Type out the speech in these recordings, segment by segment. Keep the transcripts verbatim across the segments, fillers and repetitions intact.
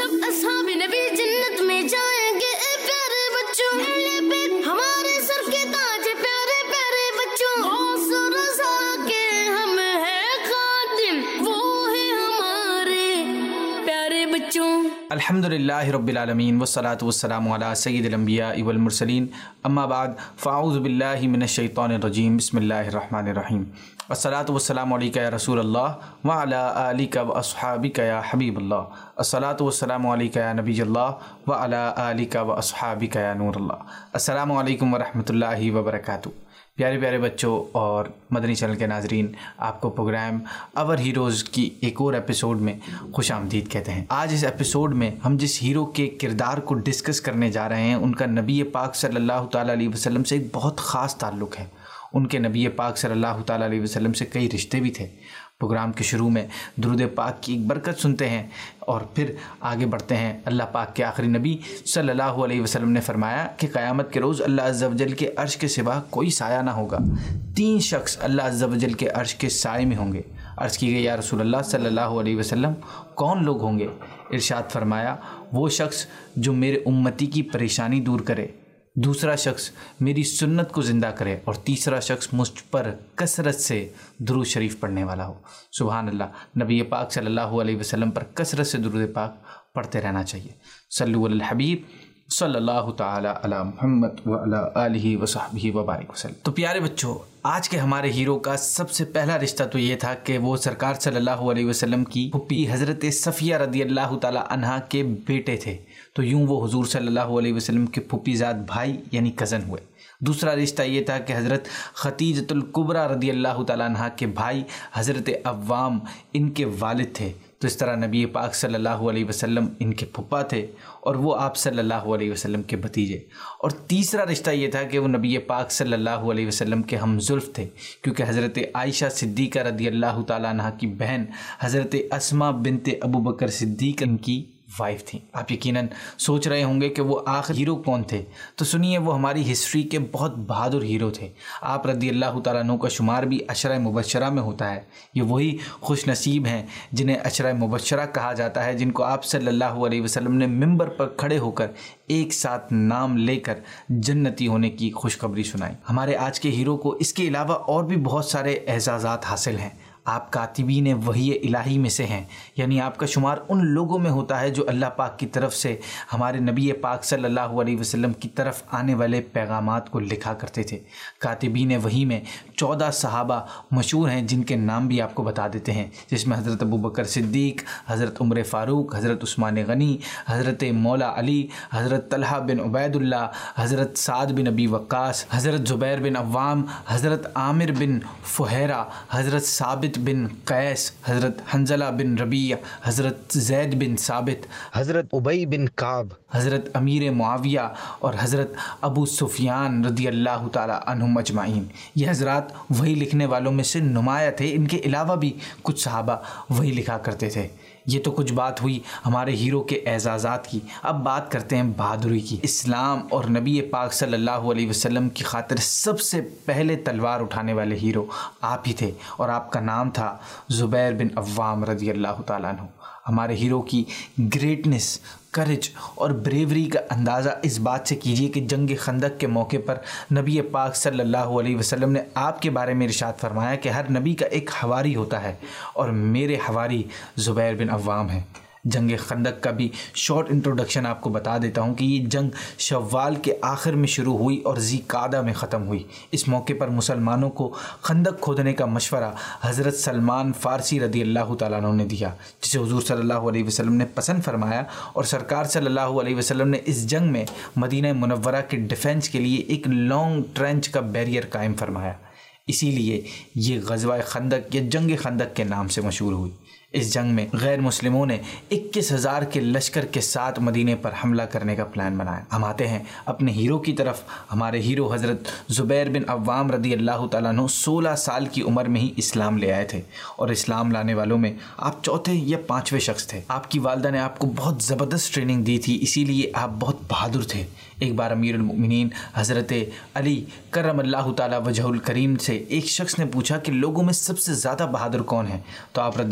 सब असहाब नबी जन्नत में जाएंगे ए प्यारे बच्चों, हमारे सर के ताज प्यारे प्यारे बच्चों, गौस रज़ा के हम हैं खातिम, वो है हमारे प्यारे बच्चों। अल्हम्दुलिल्लाहि रब्बिल आलमीन वस्सलातु वस्सलामु अला सय्यिदिल अंबिया वल मुरसलीन अम्मा बाद फ़अऊज़ु बिल्लाहि मिनश शैतानिर रजीम बिस्मिल्लाहिर रहमानिर रहीम अस्सलातु वस्सलामु अलैका या रसूलल्लाह व अला आलिका व अस्हाबिका या हबीबल्लाह, अस्सलातु वस्सलामु अलैका या नबीयल्लाह व अला आलिका व अस्हाबिका या नूरल्लाह। अस्सलामु अलैकुम व रहमतुल्लाहि व बरकातुहू। प्यारे प्यारे बच्चों और मदनी चैनल के नाजरीन, आपको प्रोग्राम अवर हीरोज़ की एक और एपिसोड में खुश आमदीद कहते हैं। आज इस एपिसोड में हम जिस हीरो के किरदार को डिस्कस करने जा रहे हैं, उनका नबी पाक सल्लल्लाहु ताला अलैहि वसल्लम से एक बहुत ख़ास ताल्लुक़ है। उनके नबी पाक सल्लल्लाहु ताला अलैहि वसल्लम से कई रिश्ते भी थे। प्रोग्राम के शुरू में दुरूद पाक की एक बरकत सुनते हैं और फिर आगे बढ़ते हैं। अल्लाह पाक के आखिरी नबी सल्लल्लाहु अलैहि वसल्लम ने फरमाया कि क़यामत के रोज़ अल्लाह अज़्ज़ा वजल के अर्श के सिवा कोई साया ना होगा। तीन शख्स अल्लाह अज़्ज़ा वजल के अर्श के साए में होंगे। अर्ज़ की गई, या रसूलल्लाह सल्लल्लाहु अलैहि वसल्लम कौन लोग होंगे? इरशाद फरमाया, वो शख्स जो मेरे उम्मती की परेशानी दूर करे, दूसरा शख्स मेरी सुन्नत को ज़िंदा करे, और तीसरा शख्स मुझ पर कसरत से दुरूद शरीफ पढ़ने वाला हो। सुभान अल्लाह। नबी पाक सल्लल्लाहु अलैहि वसल्लम पर कसरत से दुरूद पाक पढ़ते रहना चाहिए। सल्लु अलल हबीब सल्लल्लाहु ताला अला मुहम्मद व अला आलिहि व सहबिहि व बारिक वसल्लम। तो प्यारे बच्चों, आज के हमारे हीरो का सबसे पहला रिश्ता तो ये था कि वो सरकार सल्लल्लाहु अलैहि वसल्लम की फूफी हज़रत सफ़िया रदी अल्लाह ताला अन्हा के बेटे थे। तो यूँ वो हुजूर सल्लल्लाहु अलैहि वसल्लम के फूफीज़ाद भाई यानी कज़न हुए। दूसरा रिश्ता ये था कि हज़रत खतीजतुल कुबरा रदी अल्लाह ताला अन्हा के भाई हज़रत अव्वाम इनके वालिद थे। तो इस तरह नबी पाक सल्लल्लाहु अलैहि वसल्लम इनके फुप्पा थे और वो आप सल्लल्लाहु अलैहि वसल्लम के भतीजे। और तीसरा रिश्ता ये था कि वो नबी पाक सल्लल्लाहु अलैहि वसल्लम के हमज़ुल्फ़ थे, क्योंकि हज़रत आयशा सिद्दीक़ा रदी अल्लाह ताला अन्हा की बहन हज़रत अस्मा बिनते अबू बकर सिद्दीक़ इनकी वाइफ थी। आप यकीनन सोच रहे होंगे कि वो आखिर हीरो कौन थे। तो सुनिए, वो हमारी हिस्ट्री के बहुत बहादुर हीरो थे। आप रदी अल्लाह ताला अन्हु का शुमार भी अशरा मुबश्शरा में होता है। ये वही खुश नसीब हैं जिन्हें अशरा मुबश्शरा कहा जाता है, जिनको आप सल्लल्लाहु अलैहि वसल्लम ने मिंबर पर खड़े होकर एक साथ नाम लेकर जन्नती होने की खुशखबरी सुनाई। हमारे आज के हीरो को इसके अलावा और भी बहुत सारे एजाज़ात हासिल हैं। आप कातिबीन वही इलाही में से हैं, यानी आपका शुमार उन लोगों में होता है जो अल्लाह पाक की तरफ से हमारे नबी पाक सल्लल्लाहु अलैहि वसल्लम की तरफ आने वाले पैगामात को लिखा करते थे। कातिबीन वही में चौदह सहाबा मशहूर हैं, जिनके नाम भी आपको बता देते हैं, जिसमें हज़रत अबू बकर सिद्दीक़, हज़रत उमर फ़ारूक, हज़रत उस्मान गनी, हज़रत मौला अली, हज़रत तलहा बिन उबैदुल्लाह, हज़रत साद बिन अबी वक्कास, हज़रत ज़ुबैर बिन अव्वाम, हज़रत आमिर बिन फ़ुहैरा, हज़रत साबित बिन कैस, हज़रत हंज़ला बिन रबिया, हज़रत ज़ैद बिन साबित, हज़रत उबई बिन काब, हज़रत अमीर मुआविया और हज़रत अबू सुफियान रदी अल्लाह ताला अन्हुम अजमाइन। ये हज़रात वही लिखने वालों में से नुमाया थे। इनके अलावा भी कुछ सहाबा वही लिखा करते थे। ये तो कुछ बात हुई हमारे हीरो के एजाज़ात की। अब बात करते हैं बहादुरी की। इस्लाम और नबी पाक सल्लल्लाहु अलैहि वसल्लम की खातिर सबसे पहले तलवार उठाने वाले हीरो आप ही थे, और आपका नाम था ज़ुबैर बिन अव्वाम रज़ी अल्लाह ताला अन्हु। हमारे हीरो की ग्रेटनेस, करेज और ब्रेवरी का अंदाज़ा इस बात से कीजिए कि जंग खंदक के मौके पर नबी पाक सल्लल्लाहु अलैहि वसल्लम ने आपके बारे में इरशाद फरमाया कि हर नबी का एक हवारी होता है, और मेरे हवारी ज़ुबैर बिन अव्वाम है। जंग खंदक का भी शॉर्ट इंट्रोडक्शन आपको बता देता हूँ कि ये जंग शव्वाल के आखिर में शुरू हुई और ज़ीक़ादा में ख़त्म हुई। इस मौके पर मुसलमानों को खंदक खोदने का मशवरा हज़रत सलमान फ़ारसी रदी अल्लाह ताला अन्हु ने दिया, जिसे हुज़ूर सल्लल्लाहु अलैहि वसल्लम ने पसंद फरमाया, और सरकार सल्लल्लाहु अलैहि वसल्लम ने इस जंग में मदीना मुनव्वरा के डिफेंस के लिए एक लॉन्ग ट्रेंच का बैरियर कायम फरमाया। इसीलिए ये ग़ज़वा खंदक या जंग खंदक के नाम से मशहूर हुई। इस जंग में गैर मुस्लिमों ने इक्कीस हज़ार के लश्कर के साथ मदीने पर हमला करने का प्लान बनाया। हम आते हैं अपने हीरो की तरफ। हमारे हीरो हज़रत ज़ुबैर बिन अव्वाम रदी अल्लाह ताला अन्हु सोलह साल की उम्र में ही इस्लाम ले आए थे, और इस्लाम लाने वालों में आप चौथे या पाँचवें शख्स थे। आपकी वालदा ने आपको बहुत ज़बरदस्त ट्रेनिंग दी थी, इसीलिए आप बहुत बहादुर थे। एक बार अमीरुल मोमिनीन हज़रत अली करमल्लाहु ताला वजहुल करीम से एक शख्स ने पूछा कि लोगों में सबसे ज़्यादा बहादुर कौन है? तो आप रदी अल्लाह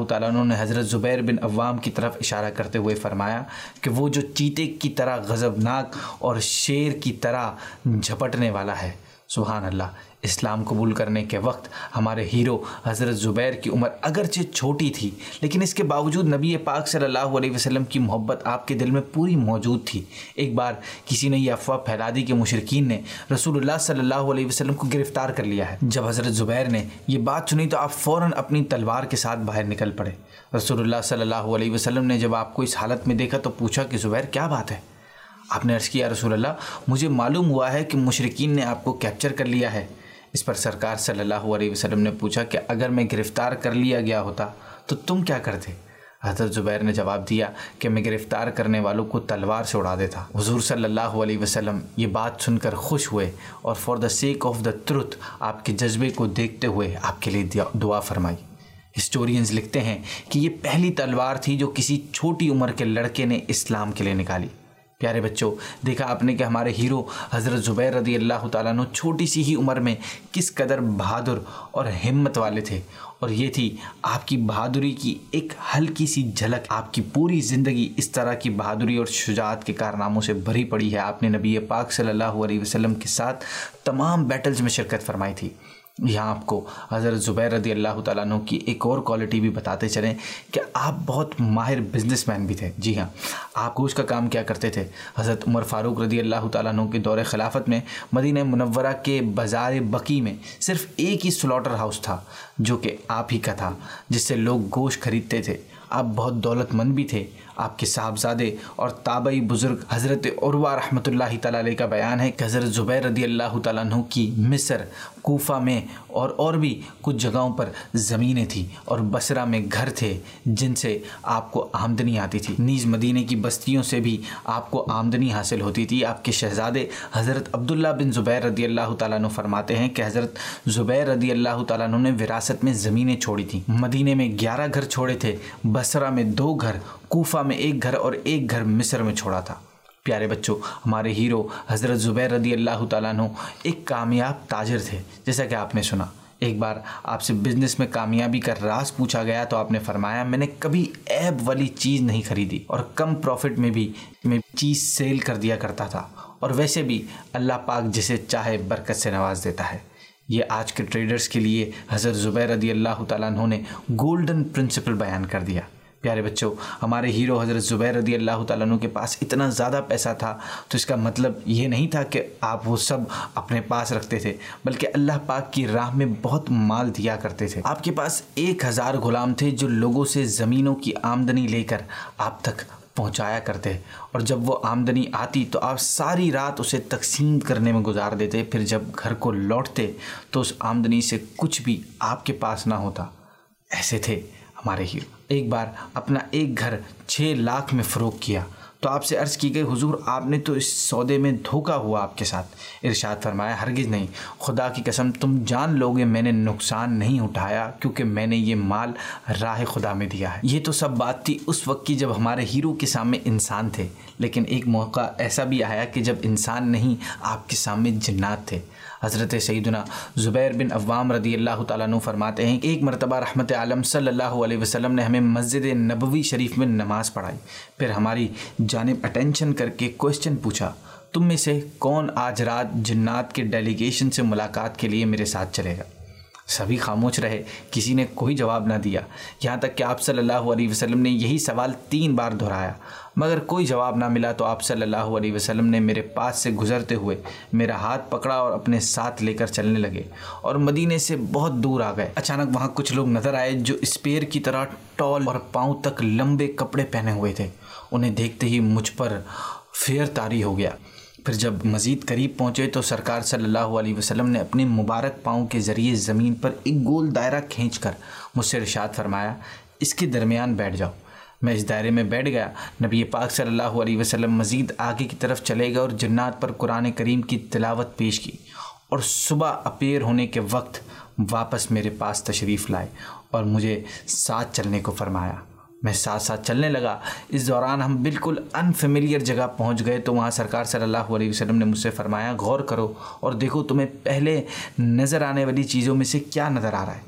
تعالیٰ عنہ نے حضرت زبیر بن عوام کی طرف اشارہ کرتے ہوئے فرمایا کہ وہ جو چیتے کی طرح غضبناک اور شیر کی طرح جھپٹنے والا ہے۔ سبحان اللہ۔ اسلام قبول کرنے کے وقت ہمارے ہیرو حضرت زبیر کی عمر اگرچہ چھوٹی تھی، لیکن اس کے باوجود نبی پاک صلی اللہ علیہ وسلم کی محبت آپ کے دل میں پوری موجود تھی۔ ایک بار کسی نے یہ افواہ پھیلا دی کہ مشرکین نے رسول اللہ صلی اللہ علیہ وسلم کو گرفتار کر لیا ہے۔ جب حضرت زبیر نے یہ بات سنی تو آپ فوراً اپنی تلوار کے ساتھ باہر نکل پڑے۔ رسول اللہ صلی اللہ علیہ وسلم نے جب آپ کو اس حالت میں دیکھا تو پوچھا کہ زبیر کیا بات ہے؟ آپ نے عرض کیا رسول اللہ مجھے معلوم ہوا ہے کہ مشرکین نے آپ کو کیپچر کر لیا ہے۔ اس پر سرکار صلی اللہ علیہ وسلم نے پوچھا کہ اگر میں گرفتار کر لیا گیا ہوتا تو تم کیا کرتے؟ حضرت زبیر نے جواب دیا کہ میں گرفتار کرنے والوں کو تلوار سے اڑا دیتا۔ حضور صلی اللہ علیہ وسلم یہ بات سن کر خوش ہوئے اور for the sake of the truth آپ کے جذبے کو دیکھتے ہوئے آپ کے لیے دعا فرمائی۔ ہسٹورینز لکھتے ہیں کہ یہ پہلی تلوار تھی جو کسی چھوٹی عمر کے لڑکے نے اسلام کے لیے نکالی۔ پیارے بچوں، دیکھا آپ نے کہ ہمارے ہیرو حضرت زبیر رضی اللہ تعالیٰ عنہ چھوٹی سی ہی عمر میں کس قدر بہادر اور ہمت والے تھے، اور یہ تھی آپ کی بہادری کی ایک ہلکی سی جھلک۔ آپ کی پوری زندگی اس طرح کی بہادری اور شجاعت کے کارناموں سے بھری پڑی ہے۔ آپ نے نبی پاک صلی اللہ علیہ وسلم کے ساتھ تمام بیٹلز میں شرکت فرمائی تھی۔ یہاں آپ کو حضرت زبیر رضی اللہ تعالیٰ عنہ کی ایک اور کوالٹی بھی بتاتے چلیں کہ آپ بہت ماہر بزنس مین بھی تھے۔ جی ہاں، آپ گوشت کا کام کیا کرتے تھے۔ حضرت عمر فاروق رضی اللہ تعالیٰ عنہ کے دور خلافت میں مدینہ منورہ کے بازار بقیع میں صرف ایک ہی سلاٹر ہاؤس تھا جو کہ آپ ہی کا تھا، جس سے لوگ گوشت خریدتے تھے۔ آپ بہت دولت مند بھی تھے۔ آپ کے صاحبزادے اور تابعی بزرگ حضرت عروہ رحمۃ اللہ تعالیٰ علیہ کا بیان ہے کہ حضرت زبیر رضی اللہ تعالیٰ عنہ کی مصر، کوفہ میں اور اور بھی کچھ جگہوں پر زمینیں تھیں اور بصرہ میں گھر تھے جن سے آپ کو آمدنی آتی تھی۔ نیز مدینے کی بستیوں سے بھی آپ کو آمدنی حاصل ہوتی تھی۔ آپ کے شہزادے حضرت عبداللہ بن زبیر رضی اللہ تعالیٰ عنہ فرماتے ہیں کہ حضرت زبیر رضی اللہ تعالیٰ عنہ نے وراثت میں زمینیں چھوڑی تھیں۔ مدینے میں گیارہ گھر چھوڑے تھے، بصرہ میں دو گھر، کوفہ میں ایک گھر اور ایک گھر مصر میں چھوڑا تھا۔ پیارے بچوں، ہمارے ہیرو حضرت زبیر رضی اللہ تعالیٰ عنہ ایک کامیاب تاجر تھے، جیسا کہ آپ نے سنا۔ ایک بار آپ سے بزنس میں کامیابی کا راز پوچھا گیا تو آپ نے فرمایا میں نے کبھی عیب والی چیز نہیں خریدی اور کم پروفٹ میں بھی میں چیز سیل کر دیا کرتا تھا، اور ویسے بھی اللہ پاک جسے چاہے برکت سے نواز دیتا ہے۔ یہ آج کے ٹریڈرز کے لیے حضرت زبیر رضی اللہ تعالیٰ عنہ نے گولڈن پرنسپل بیان کر دیا۔ پیارے بچوں، ہمارے ہیرو حضرت زبیر رضی اللہ تعالیٰ عنہ کے پاس اتنا زیادہ پیسہ تھا تو اس کا مطلب یہ نہیں تھا کہ آپ وہ سب اپنے پاس رکھتے تھے، بلکہ اللہ پاک کی راہ میں بہت مال دیا کرتے تھے۔ آپ کے پاس ایک ہزار غلام تھے جو لوگوں سے زمینوں کی آمدنی لے کر آپ تک پہنچایا کرتے، اور جب وہ آمدنی آتی تو آپ ساری رات اسے تقسیم کرنے میں گزار دیتے۔ پھر جب گھر کو لوٹتے تو اس آمدنی سے کچھ بھی آپ کے پاس نہ ہوتا۔ ایسے تھے ہمارے ہیرو۔ ایک بار اپنا ایک گھر چھ لاکھ میں فروخت کیا تو آپ سے عرض کی گئی حضور آپ نے تو اس سودے میں دھوکہ ہوا آپ کے ساتھ۔ ارشاد فرمایا ہرگز نہیں، خدا کی قسم تم جان لوگے میں نے نقصان نہیں اٹھایا کیونکہ میں نے یہ مال راہ خدا میں دیا ہے۔ یہ تو سب بات تھی اس وقت کی جب ہمارے ہیرو کے سامنے انسان تھے، لیکن ایک موقع ایسا بھی آیا کہ جب انسان نہیں آپ کے سامنے جنات تھے۔ حضرت سیدنا زبیر بن عوام رضی اللہ تعالیٰ عنہ فرماتے ہیں کہ ایک مرتبہ رحمت عالم صلی اللہ علیہ وسلم نے ہمیں مسجد نبوی شریف میں نماز پڑھائی، پھر ہماری جانب اٹینشن کر کے کوشچن پوچھا تم میں سے کون آج رات جنات کے ڈیلیگیشن سے ملاقات کے لیے میرے ساتھ چلے گا؟ سبھی خاموش رہے، کسی نے کوئی جواب نہ دیا، یہاں تک کہ آپ صلی اللہ علیہ وسلم نے یہی سوال تین بار دہرایا مگر کوئی جواب نہ ملا تو آپ صلی اللہ علیہ وسلم نے میرے پاس سے گزرتے ہوئے میرا ہاتھ پکڑا اور اپنے ساتھ لے کر چلنے لگے اور مدینے سے بہت دور آ گئے۔ اچانک وہاں کچھ لوگ نظر آئے جو اسپیر کی طرح ٹال اور پاؤں تک لمبے کپڑے پہنے ہوئے تھے۔ انہیں دیکھتے ہی مجھ پر فیر طاری ہو گیا۔ پھر جب مزید قریب پہنچے تو سرکار صلی اللہ علیہ وسلم نے اپنے مبارک پاؤں کے ذریعے زمین پر ایک گول دائرہ کھینچ کر مجھ سے ارشاد فرمایا اس کے درمیان بیٹھ جاؤ۔ میں اس دائرے میں بیٹھ گیا۔ نبی پاک صلی اللہ علیہ وسلم مزید آگے کی طرف چلے گئے اور جنات پر قرآن کریم کی تلاوت پیش کی، اور صبح اپیر ہونے کے وقت واپس میرے پاس تشریف لائے اور مجھے ساتھ چلنے کو فرمایا۔ میں ساتھ ساتھ چلنے لگا۔ اس دوران ہم بالکل انفیملیئر جگہ پہنچ گئے تو وہاں سرکار صلی اللہ علیہ وسلم نے مجھ سے فرمایا غور کرو اور دیکھو تمہیں پہلے نظر آنے والی چیزوں میں سے کیا نظر آ رہا ہے۔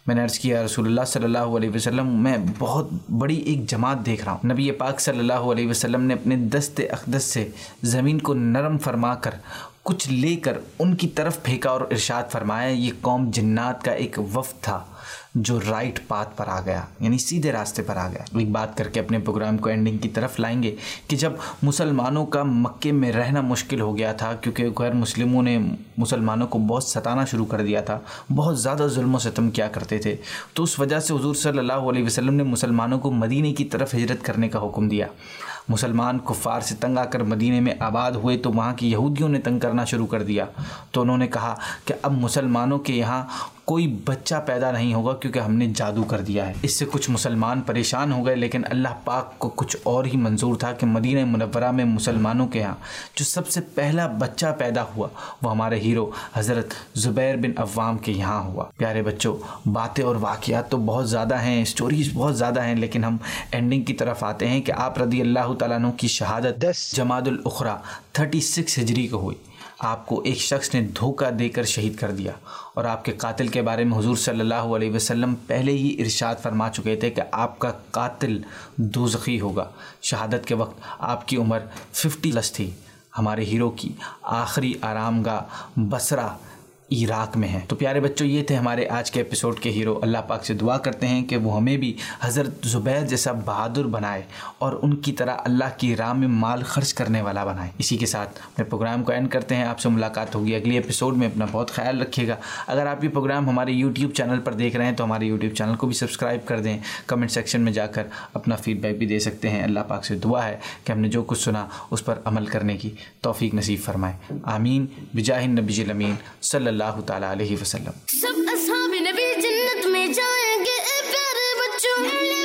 میں نے عرض کیا رسول اللہ صلی اللہ علیہ وسلم میں بہت بڑی ایک جماعت دیکھ رہا ہوں۔ نبی پاک صلی اللہ علیہ وسلم نے اپنے دست اقدس سے زمین کو نرم فرما کر کچھ لے کر ان کی طرف پھینکا اور ارشاد فرمایا یہ قوم جنات کا ایک وفد تھا جو رائٹ پاتھ پر آ گیا، یعنی سیدھے راستے پر آ گیا۔ ایک بات کر کے اپنے پروگرام کو اینڈنگ کی طرف لائیں گے کہ جب مسلمانوں کا مکے میں رہنا مشکل ہو گیا تھا کیونکہ غیر مسلموں نے مسلمانوں کو بہت ستانا شروع کر دیا تھا، بہت زیادہ ظلم و ستم کیا کرتے تھے، تو اس وجہ سے حضور صلی اللہ علیہ وسلم نے مسلمانوں کو مدینے کی طرف ہجرت کرنے کا حکم دیا۔ مسلمان کفار سے تنگ آ کر مدینے میں آباد ہوئے تو وہاں کی یہودیوں نے تنگ کرنا شروع کر دیا، تو انہوں نے کہا کہ اب مسلمانوں کے یہاں کوئی بچہ پیدا نہیں ہوگا کیونکہ ہم نے جادو کر دیا ہے۔ اس سے کچھ مسلمان پریشان ہو گئے، لیکن اللہ پاک کو کچھ اور ہی منظور تھا کہ مدینہ منورہ میں مسلمانوں کے ہاں جو سب سے پہلا بچہ پیدا ہوا وہ ہمارے ہیرو حضرت زبیر بن عوام کے یہاں ہوا۔ پیارے بچوں، باتیں اور واقعات تو بہت زیادہ ہیں، سٹوریز بہت زیادہ ہیں، لیکن ہم اینڈنگ کی طرف آتے ہیں کہ آپ رضی اللہ تعالیٰ عنہ کی شہادت دس جمادی الاخری تھرٹی سکس ہجری کو ہوئی۔ آپ کو ایک شخص نے دھوکہ دے کر شہید کر دیا، اور آپ کے قاتل کے بارے میں حضور صلی اللہ علیہ وسلم پہلے ہی ارشاد فرما چکے تھے کہ آپ کا قاتل دوزخی ہوگا۔ شہادت کے وقت آپ کی عمر ففٹی پلس تھی۔ ہمارے ہیرو کی آخری آرام گاہ بصرہ عراق میں ہے۔ تو پیارے بچوں، یہ تھے ہمارے آج کے ایپیسوڈ کے ہیرو۔ اللہ پاک سے دعا کرتے ہیں کہ وہ ہمیں بھی حضرت زبیر جیسا بہادر بنائے اور ان کی طرح اللہ کی راہ میں مال خرچ کرنے والا بنائے۔ اسی کے ساتھ اپنے پروگرام کو اینڈ کرتے ہیں۔ آپ سے ملاقات ہوگی اگلی ایپیسوڈ میں۔ اپنا بہت خیال رکھیے گا۔ اگر آپ یہ پروگرام ہمارے یوٹیوب چینل پر دیکھ رہے ہیں تو ہمارے یوٹیوب چینل کو بھی سبسکرائب کر دیں۔ کمنٹ سیکشن میں جا کر اپنا فیڈ بیک بھی دے سکتے ہیں۔ اللہ پاک سے دعا ہے کہ ہم نے جو کچھ سنا اس پر عمل کرنے کی توفیق نصیب فرمائے۔ آمین بجاہ النبی الامین صلی اللہ تعالیٰ علیہ وسلم۔ سب اصحاب نبی جنت میں جائیں گے اے پیارے بچوں،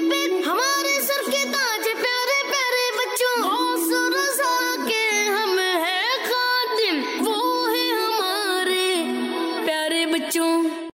ہمارے سر کے تاج پیارے پیارے بچوں، غوث و رضا کے ہم ہیں خادم، وہ ہیں ہمارے پیارے بچوں۔